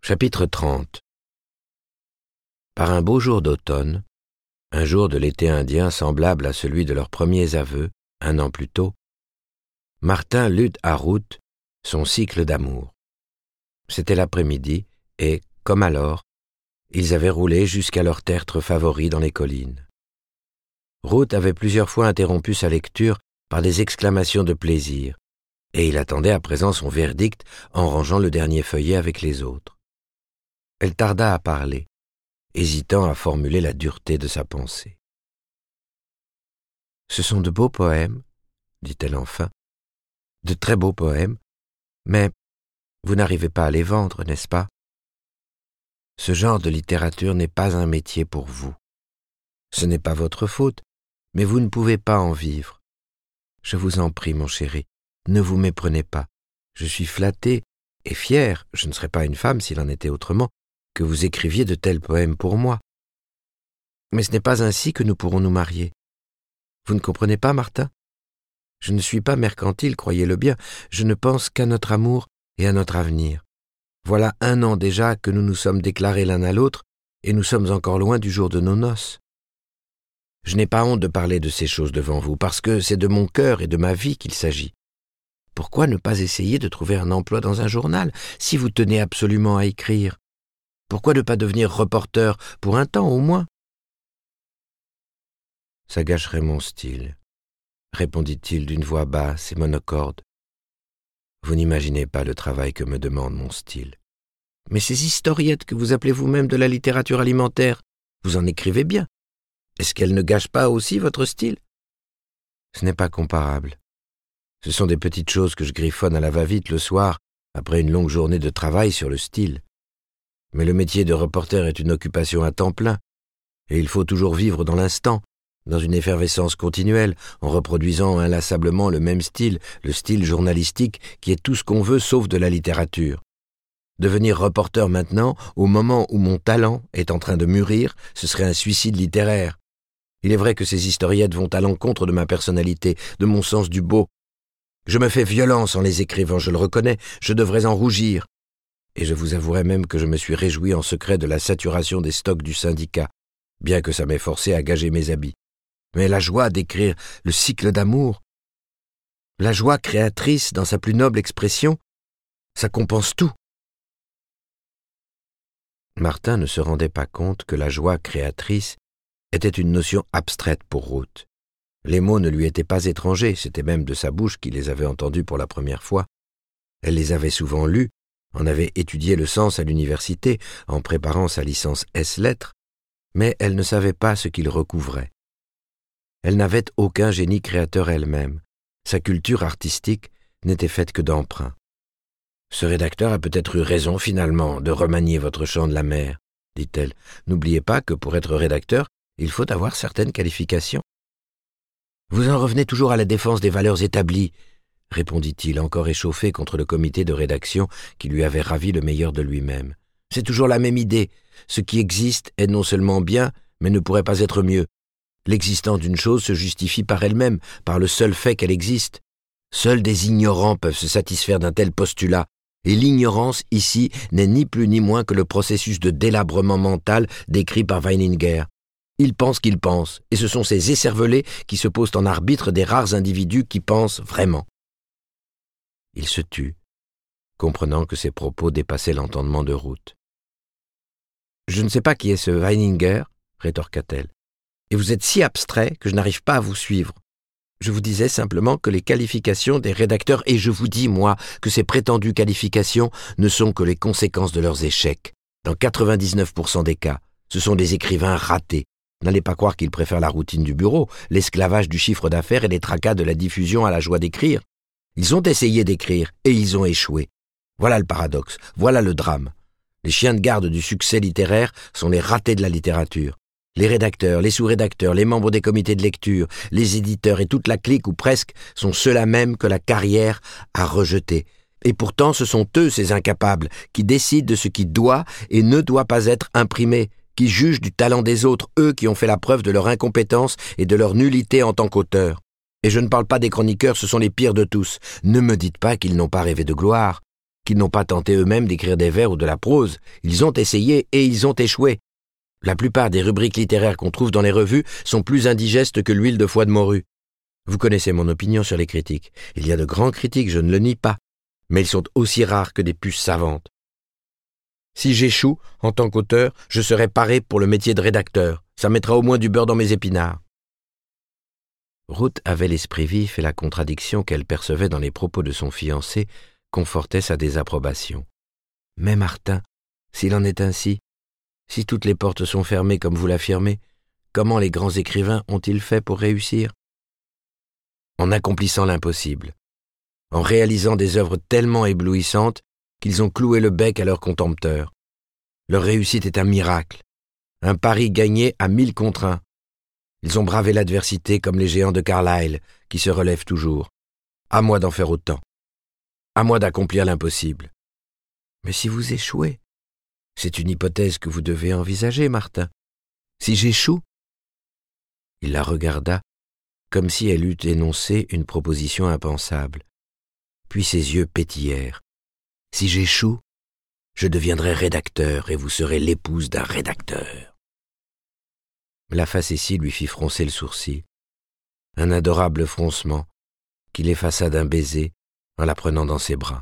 Chapitre 30. Par un beau jour d'automne, un jour de l'été indien semblable à celui de leurs premiers aveux, 1 an plus tôt, Martin lut à Ruth son cycle d'amour. C'était l'après-midi et, comme alors, ils avaient roulé jusqu'à leur tertre favori dans les collines. Ruth avait plusieurs fois interrompu sa lecture par des exclamations de plaisir, et il attendait à présent son verdict en rangeant le dernier feuillet avec les autres. Elle tarda à parler, hésitant à formuler la dureté de sa pensée. « Ce sont de beaux poèmes, dit-elle enfin, de très beaux poèmes, mais vous n'arrivez pas à les vendre, n'est-ce pas? Ce genre de littérature n'est pas un métier pour vous. Ce n'est pas votre faute, mais vous ne pouvez pas en vivre. Je vous en prie, mon chéri, ne vous méprenez pas. Je suis flatté et fier, je ne serais pas une femme s'il en était autrement, que vous écriviez de tels poèmes pour moi. Mais ce n'est pas ainsi que nous pourrons nous marier. Vous ne comprenez pas, Martin? Je ne suis pas mercantile, croyez-le bien, je ne pense qu'à notre amour et à notre avenir. Voilà 1 an déjà que nous nous sommes déclarés l'un à l'autre, et nous sommes encore loin du jour de nos noces. Je n'ai pas honte de parler de ces choses devant vous, parce que c'est de mon cœur et de ma vie qu'il s'agit. Pourquoi ne pas essayer de trouver un emploi dans un journal, si vous tenez absolument à écrire? Pourquoi ne pas devenir reporter pour un temps au moins? « Ça gâcherait mon style, » répondit-il d'une voix basse et monocorde. « Vous n'imaginez pas le travail que me demande mon style. Mais ces historiettes que vous appelez vous-même de la littérature alimentaire, vous en écrivez bien. Est-ce qu'elles ne gâchent pas aussi votre style? Ce n'est pas comparable. Ce sont des petites choses que je griffonne à la va-vite le soir, après une longue journée de travail sur le style. Mais le métier de reporter est une occupation à temps plein, et il faut toujours vivre dans l'instant, dans une effervescence continuelle, en reproduisant inlassablement le même style, le style journalistique qui est tout ce qu'on veut sauf de la littérature. Devenir reporter maintenant, au moment où mon talent est en train de mûrir, ce serait un suicide littéraire. Il est vrai que ces historiettes vont à l'encontre de ma personnalité, de mon sens du beau. Je me fais violence en les écrivant, je le reconnais, je devrais en rougir. Et je vous avouerai même que je me suis réjoui en secret de la saturation des stocks du syndicat, bien que ça m'ait forcé à gager mes habits. Mais la joie d'écrire le cycle d'amour, la joie créatrice dans sa plus noble expression, ça compense tout. Martin ne se rendait pas compte que la joie créatrice était une notion abstraite pour Ruth. Les mots ne lui étaient pas étrangers, c'était même de sa bouche qu'il les avait entendus pour la première fois. Elle les avait souvent lus, en avait étudié le sens à l'université en préparant sa licence S-lettres, mais elle ne savait pas ce qu'il recouvrait. Elle n'avait aucun génie créateur elle-même. Sa culture artistique n'était faite que d'emprunts. « Ce rédacteur a peut-être eu raison finalement de remanier votre chant de la mer, » dit-elle. « N'oubliez pas que pour être rédacteur, il faut avoir certaines qualifications. »« Vous en revenez toujours à la défense des valeurs établies, » répondit-il, encore échauffé contre le comité de rédaction qui lui avait ravi le meilleur de lui-même. « C'est toujours la même idée. Ce qui existe est non seulement bien, mais ne pourrait pas être mieux. L'existence d'une chose se justifie par elle-même, par le seul fait qu'elle existe. Seuls des ignorants peuvent se satisfaire d'un tel postulat, et l'ignorance, ici, n'est ni plus ni moins que le processus de délabrement mental décrit par Weininger. Il pense qu'il pense, et ce sont ces écervelés qui se posent en arbitre des rares individus qui pensent vraiment. » Il se tut, comprenant que ses propos dépassaient l'entendement de Ruth. « Je ne sais pas qui est ce Weininger, » rétorqua-t-elle, « et vous êtes si abstrait que je n'arrive pas à vous suivre. Je vous disais simplement que les qualifications des rédacteurs, et je vous dis, moi, que ces prétendues qualifications ne sont que les conséquences de leurs échecs. Dans 99% des cas, ce sont des écrivains ratés. N'allez pas croire qu'ils préfèrent la routine du bureau, l'esclavage du chiffre d'affaires et les tracas de la diffusion à la joie d'écrire. Ils ont essayé d'écrire, et ils ont échoué. Voilà le paradoxe, voilà le drame. Les chiens de garde du succès littéraire sont les ratés de la littérature. Les rédacteurs, les sous-rédacteurs, les membres des comités de lecture, les éditeurs et toute la clique ou presque sont ceux-là même que la carrière a rejetés. Et pourtant ce sont eux, ces incapables, qui décident de ce qui doit et ne doit pas être imprimé, qui jugent du talent des autres, eux qui ont fait la preuve de leur incompétence et de leur nullité en tant qu'auteurs. Et je ne parle pas des chroniqueurs, ce sont les pires de tous. Ne me dites pas qu'ils n'ont pas rêvé de gloire, qu'ils n'ont pas tenté eux-mêmes d'écrire des vers ou de la prose. Ils ont essayé et ils ont échoué. La plupart des rubriques littéraires qu'on trouve dans les revues sont plus indigestes que l'huile de foie de morue. Vous connaissez mon opinion sur les critiques. Il y a de grands critiques, je ne le nie pas, mais ils sont aussi rares que des puces savantes. Si j'échoue, en tant qu'auteur, je serai paré pour le métier de rédacteur. Ça mettra au moins du beurre dans mes épinards. Ruth avait l'esprit vif et la contradiction qu'elle percevait dans les propos de son fiancé confortait sa désapprobation. Mais Martin, s'il en est ainsi, si toutes les portes sont fermées comme vous l'affirmez, comment les grands écrivains ont-ils fait pour réussir? En accomplissant l'impossible, en réalisant des œuvres tellement éblouissantes qu'ils ont cloué le bec à leurs contempteurs. Leur réussite est un miracle, un pari gagné à 1000 contre 1. Ils ont bravé l'adversité comme les géants de Carlyle, qui se relèvent toujours. À moi d'en faire autant. À moi d'accomplir l'impossible. Mais si vous échouez, c'est une hypothèse que vous devez envisager, Martin. Si j'échoue? Il la regarda comme si elle eût énoncé une proposition impensable. Puis ses yeux pétillèrent. Si j'échoue, je deviendrai rédacteur et vous serez l'épouse d'un rédacteur. La facétie lui fit froncer le sourcil. Un adorable froncement qu'il effaça d'un baiser en la prenant dans ses bras.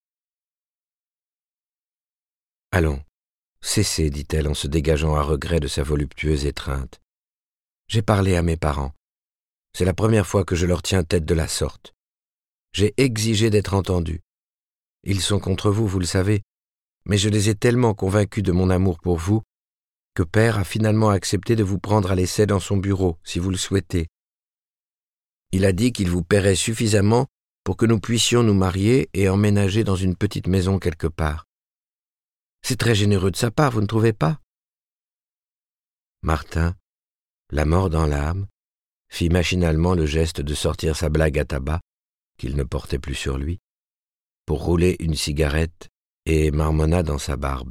« Allons, cessez, dit-elle en se dégageant à regret de sa voluptueuse étreinte. J'ai parlé à mes parents. C'est la première fois que je leur tiens tête de la sorte. J'ai exigé d'être entendu. Ils sont contre vous, vous le savez, mais je les ai tellement convaincus de mon amour pour vous que Père a finalement accepté de vous prendre à l'essai dans son bureau, si vous le souhaitez. Il a dit qu'il vous paierait suffisamment pour que nous puissions nous marier et emménager dans une petite maison quelque part. C'est très généreux de sa part, vous ne trouvez pas? Martin, la mort dans l'âme, fit machinalement le geste de sortir sa blague à tabac, qu'il ne portait plus sur lui, pour rouler une cigarette et marmonna dans sa barbe.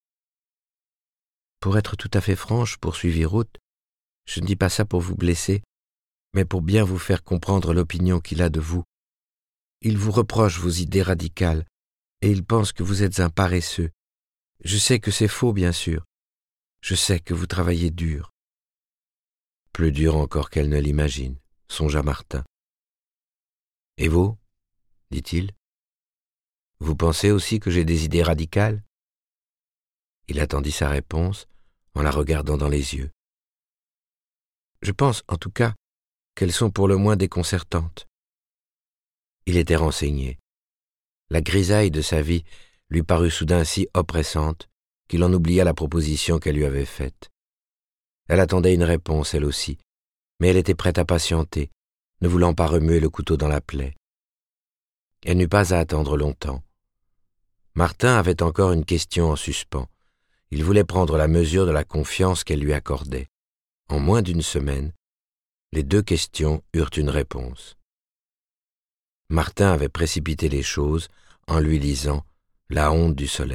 Pour être tout à fait franche, poursuivit Ruth, je ne dis pas ça pour vous blesser, mais pour bien vous faire comprendre l'opinion qu'il a de vous. Il vous reproche vos idées radicales, et il pense que vous êtes un paresseux. Je sais que c'est faux, bien sûr. Je sais que vous travaillez dur. Plus dur encore qu'elle ne l'imagine, songea Martin. Et vous, dit-il, vous pensez aussi que j'ai des idées radicales? Il attendit sa réponse en la regardant dans les yeux. Je pense, en tout cas, qu'elles sont pour le moins déconcertantes. Il était renseigné. La grisaille de sa vie lui parut soudain si oppressante qu'il en oublia la proposition qu'elle lui avait faite. Elle attendait une réponse, elle aussi, mais elle était prête à patienter, ne voulant pas remuer le couteau dans la plaie. Elle n'eut pas à attendre longtemps. Martin avait encore une question en suspens. Il voulait prendre la mesure de la confiance qu'elle lui accordait. En moins d'une semaine, les deux questions eurent une réponse. Martin avait précipité les choses en lui lisant « La honte du soleil ».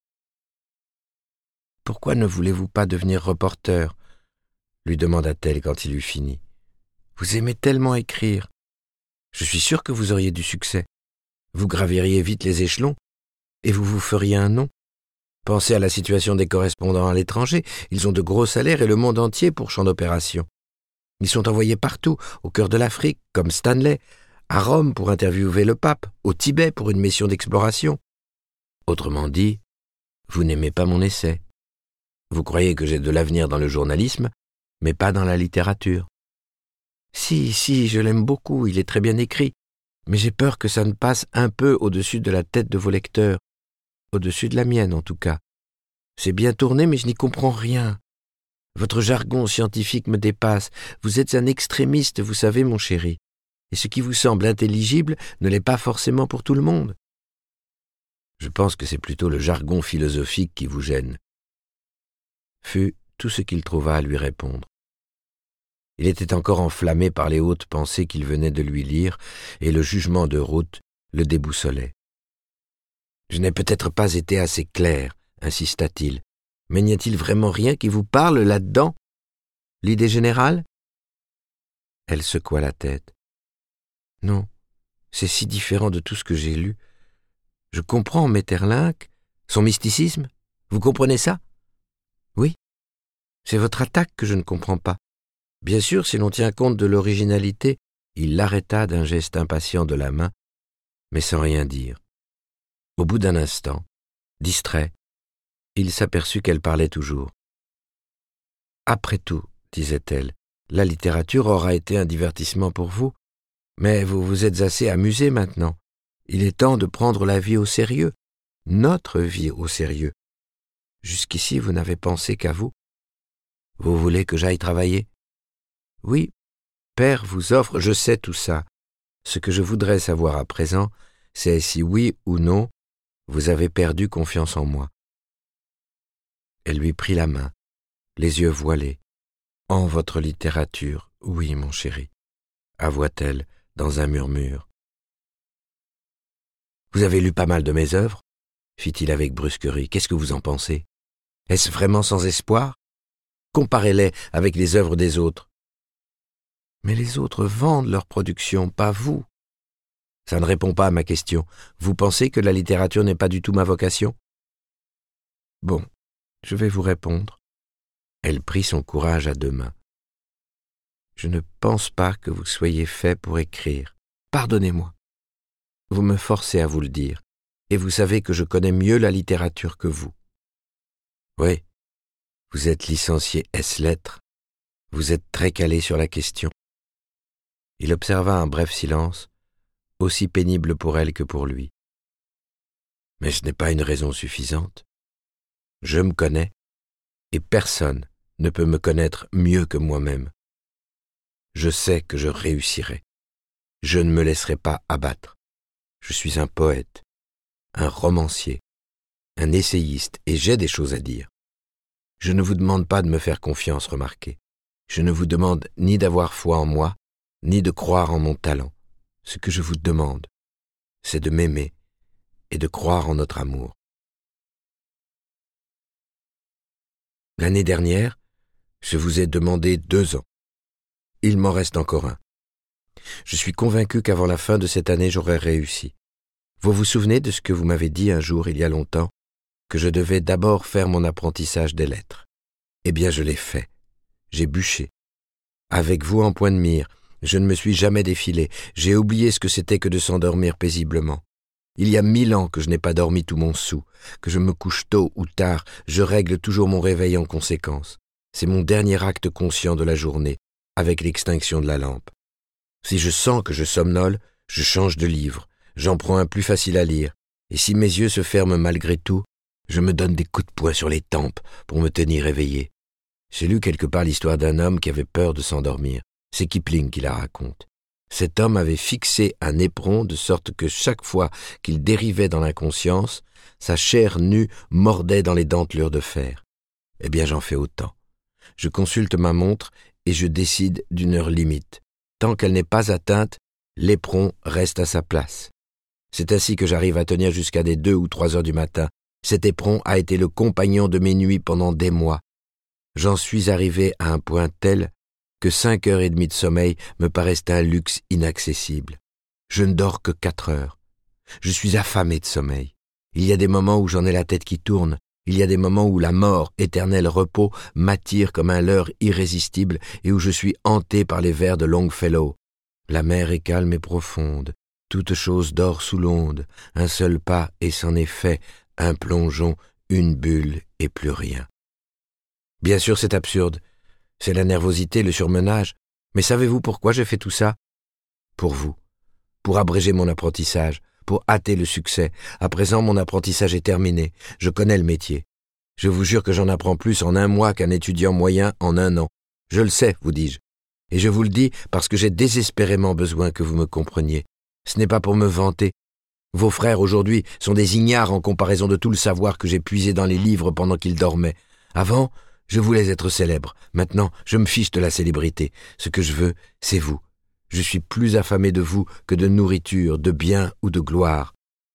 « Pourquoi ne voulez-vous pas devenir reporter ?» lui demanda-t-elle quand il eut fini. « Vous aimez tellement écrire. Je suis sûre que vous auriez du succès. Vous graviriez vite les échelons et vous vous feriez un nom. Pensez à la situation des correspondants à l'étranger. Ils ont de gros salaires et le monde entier pour champ d'opération. Ils sont envoyés partout, au cœur de l'Afrique, comme Stanley, à Rome pour interviewer le pape, au Tibet pour une mission d'exploration. Autrement dit, vous n'aimez pas mon essai. Vous croyez que j'ai de l'avenir dans le journalisme, mais pas dans la littérature. Si, je l'aime beaucoup, il est très bien écrit, mais j'ai peur que ça ne passe un peu au-dessus de la tête de vos lecteurs, au-dessus de la mienne en tout cas. C'est bien tourné, mais je n'y comprends rien. Votre jargon scientifique me dépasse. Vous êtes un extrémiste, vous savez, mon chéri. Et ce qui vous semble intelligible ne l'est pas forcément pour tout le monde. Je pense que c'est plutôt le jargon philosophique qui vous gêne. Fut tout ce qu'il trouva à lui répondre. Il était encore enflammé par les hautes pensées qu'il venait de lui lire, et le jugement de Ruth le déboussolait. « Je n'ai peut-être pas été assez clair, insista-t-il, mais n'y a-t-il vraiment rien qui vous parle là-dedans? L'idée générale ?» Elle secoua la tête. « Non, c'est si différent de tout ce que j'ai lu. Je comprends Maeterlinck, son mysticisme. Vous comprenez ça? Oui. C'est votre attaque que je ne comprends pas. Bien sûr, si l'on tient compte de l'originalité, il l'arrêta d'un geste impatient de la main, mais sans rien dire. Au bout d'un instant, distrait, il s'aperçut qu'elle parlait toujours. « Après tout, disait-elle, la littérature aura été un divertissement pour vous, mais vous vous êtes assez amusé maintenant. Il est temps de prendre la vie au sérieux, notre vie au sérieux. Jusqu'ici, vous n'avez pensé qu'à vous. Vous voulez que j'aille travailler? Oui, Père vous offre, je sais tout ça. Ce que je voudrais savoir à présent, c'est si oui ou non, vous avez perdu confiance en moi. » Elle lui prit la main, les yeux voilés. « En votre littérature, oui, mon chéri, » avoua-t-elle dans un murmure. « Vous avez lu pas mal de mes œuvres ?» fit-il avec brusquerie. « Qu'est-ce que vous en pensez? Est-ce vraiment sans espoir? Comparez-les avec les œuvres des autres. » « Mais les autres vendent leur production, pas vous. » »« Ça ne répond pas à ma question. Vous pensez que la littérature n'est pas du tout ma vocation? » »« Bon, je vais vous répondre. » Elle prit son courage à deux mains. « Je ne pense pas que vous soyez fait pour écrire. Pardonnez-moi. Vous me forcez à vous le dire, et vous savez que je connais mieux la littérature que vous. Oui, vous êtes licencié ès-lettres. Vous êtes très calé sur la question. » Il observa un bref silence, aussi pénible pour elle que pour lui. « Mais ce n'est pas une raison suffisante. Je me connais, et personne ne peut me connaître mieux que moi-même. Je sais que je réussirai. Je ne me laisserai pas abattre. Je suis un poète, un romancier, un essayiste, et j'ai des choses à dire. Je ne vous demande pas de me faire confiance, remarquez. Je ne vous demande ni d'avoir foi en moi, ni de croire en mon talent. Ce que je vous demande, c'est de m'aimer et de croire en notre amour. L'année dernière, je vous ai demandé 2 ans. Il m'en reste encore un. Je suis convaincu qu'avant la fin de cette année, j'aurai réussi. Vous vous souvenez de ce que vous m'avez dit un jour, il y a longtemps, que je devais d'abord faire mon apprentissage des lettres. Eh bien, je l'ai fait. J'ai bûché. Avec vous en point de mire, je ne me suis jamais défilé. J'ai oublié ce que c'était que de s'endormir paisiblement. Il y a 1000 ans que je n'ai pas dormi tout mon soûl, que je me couche tôt ou tard, je règle toujours mon réveil en conséquence. C'est mon dernier acte conscient de la journée, avec l'extinction de la lampe. Si je sens que je somnole, je change de livre, j'en prends un plus facile à lire, et si mes yeux se ferment malgré tout, je me donne des coups de poing sur les tempes pour me tenir éveillé. J'ai lu quelque part l'histoire d'un homme qui avait peur de s'endormir. C'est Kipling qui la raconte. Cet homme avait fixé un éperon de sorte que chaque fois qu'il dérivait dans l'inconscience, sa chair nue mordait dans les dentelures de fer. Eh bien, j'en fais autant. Je consulte ma montre et je décide d'une heure limite. Tant qu'elle n'est pas atteinte, l'éperon reste à sa place. C'est ainsi que j'arrive à tenir jusqu'à des 2 ou 3 heures du matin. Cet éperon a été le compagnon de mes nuits pendant des mois. J'en suis arrivé à un point tel que 5 heures et demie de sommeil me paraissent un luxe inaccessible. Je ne dors que 4 heures. Je suis affamé de sommeil. Il y a des moments où j'en ai la tête qui tourne. Il y a des moments où la mort, éternel repos, m'attire comme un leurre irrésistible et où je suis hanté par les vers de Longfellow. La mer est calme et profonde. Toute chose dort sous l'onde. Un seul pas et c'en est fait. Un plongeon, une bulle et plus rien. Bien sûr, c'est absurde. C'est la nervosité, le surmenage. Mais savez-vous pourquoi j'ai fait tout ça? Pour vous. Pour abréger mon apprentissage. Pour hâter le succès. À présent, mon apprentissage est terminé. Je connais le métier. Je vous jure que j'en apprends plus en 1 mois qu'un étudiant moyen en 1 an. Je le sais, vous dis-je. Et je vous le dis parce que j'ai désespérément besoin que vous me compreniez. Ce n'est pas pour me vanter. Vos frères aujourd'hui sont des ignares en comparaison de tout le savoir que j'ai puisé dans les livres pendant qu'ils dormaient. Avant, je voulais être célèbre. Maintenant, je me fiche de la célébrité. Ce que je veux, c'est vous. Je suis plus affamé de vous que de nourriture, de biens ou de gloire.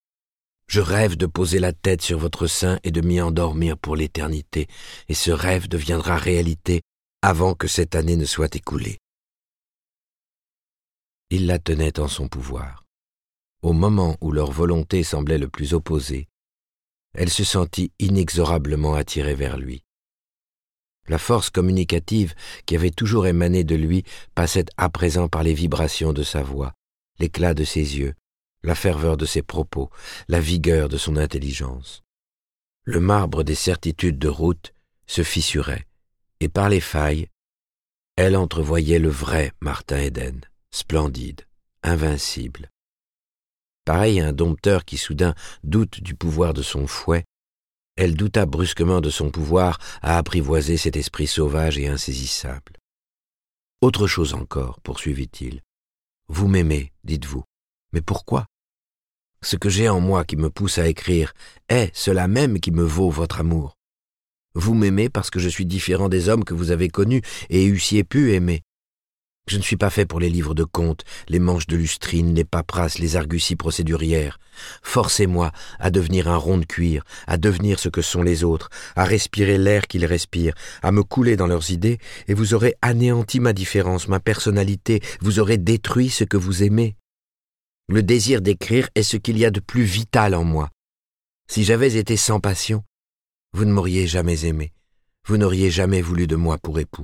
Je rêve de poser la tête sur votre sein et de m'y endormir pour l'éternité, et ce rêve deviendra réalité avant que cette année ne soit écoulée. Il la tenait en son pouvoir. au moment où leur volonté semblait le plus opposée, elle se sentit inexorablement attirée vers lui. La force communicative qui avait toujours émané de lui passait à présent par les vibrations de sa voix, l'éclat de ses yeux, la ferveur de ses propos, la vigueur de son intelligence. Le marbre des certitudes de Ruth se fissurait, et par les failles, elle entrevoyait le vrai Martin Eden, splendide, invincible. Pareil à un dompteur qui soudain doute du pouvoir de son fouet, elle douta brusquement de son pouvoir à apprivoiser cet esprit sauvage et insaisissable. « Autre chose encore, poursuivit-il. Vous m'aimez, dites-vous. Mais pourquoi ? Ce que j'ai en moi qui me pousse à écrire est cela même qui me vaut votre amour. Vous m'aimez parce que je suis différent des hommes que vous avez connus et eussiez pu aimer. Je ne suis pas fait pour les livres de contes, les manches de lustrine, les paperasses, les arguties procédurières. Forcez-moi à devenir un rond de cuir, à devenir ce que sont les autres, à respirer l'air qu'ils respirent, à me couler dans leurs idées, et vous aurez anéanti ma différence, ma personnalité, vous aurez détruit ce que vous aimez. Le désir d'écrire est ce qu'il y a de plus vital en moi. Si j'avais été sans passion, vous ne m'auriez jamais aimé, vous n'auriez jamais voulu de moi pour époux.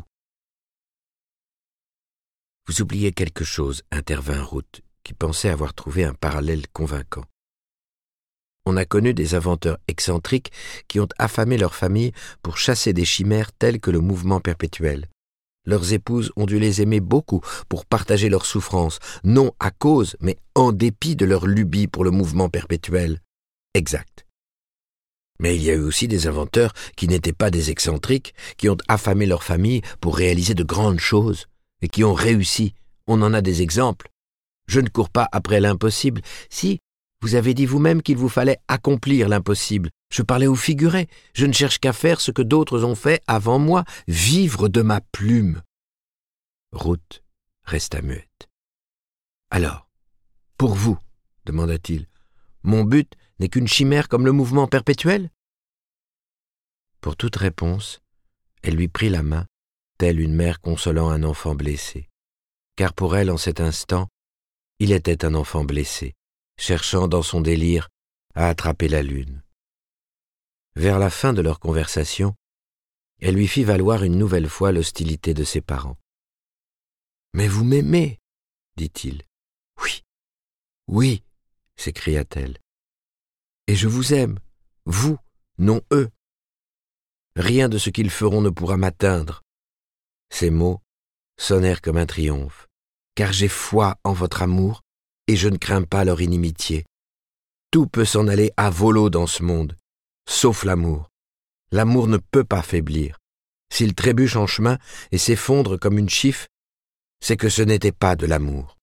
Vous oubliez quelque chose, intervint Ruth, qui pensait avoir trouvé un parallèle convaincant. On a connu des inventeurs excentriques qui ont affamé leur famille pour chasser des chimères telles que le mouvement perpétuel. Leurs épouses ont dû les aimer beaucoup pour partager leurs souffrances, non à cause, mais en dépit de leur lubie pour le mouvement perpétuel. Exact. Mais il y a eu aussi des inventeurs qui n'étaient pas des excentriques, qui ont affamé leur famille pour réaliser de grandes choses, et qui ont réussi. On en a des exemples. Je ne cours pas après l'impossible. Si, vous avez dit vous-même qu'il vous fallait accomplir l'impossible. Je parlais au figuré. Je ne cherche qu'à faire ce que d'autres ont fait avant moi, vivre de ma plume. Ruth resta muette. Alors, pour vous, demanda-t-il, mon but n'est qu'une chimère comme le mouvement perpétuel ? Pour toute réponse, elle lui prit la main, telle une mère consolant un enfant blessé. Car pour elle, en cet instant, il était un enfant blessé, cherchant dans son délire à attraper la lune. Vers la fin de leur conversation, elle lui fit valoir une nouvelle fois l'hostilité de ses parents. « Mais vous m'aimez » dit-il. « Oui, oui » s'écria-t-elle. « Et je vous aime, vous, non eux. Rien de ce qu'ils feront ne pourra m'atteindre. » Ces mots sonnèrent comme un triomphe, car j'ai foi en votre amour et je ne crains pas leur inimitié. Tout peut s'en aller à volo dans ce monde, sauf l'amour. L'amour ne peut pas faiblir. S'il trébuche en chemin et s'effondre comme une chiffe, c'est que ce n'était pas de l'amour.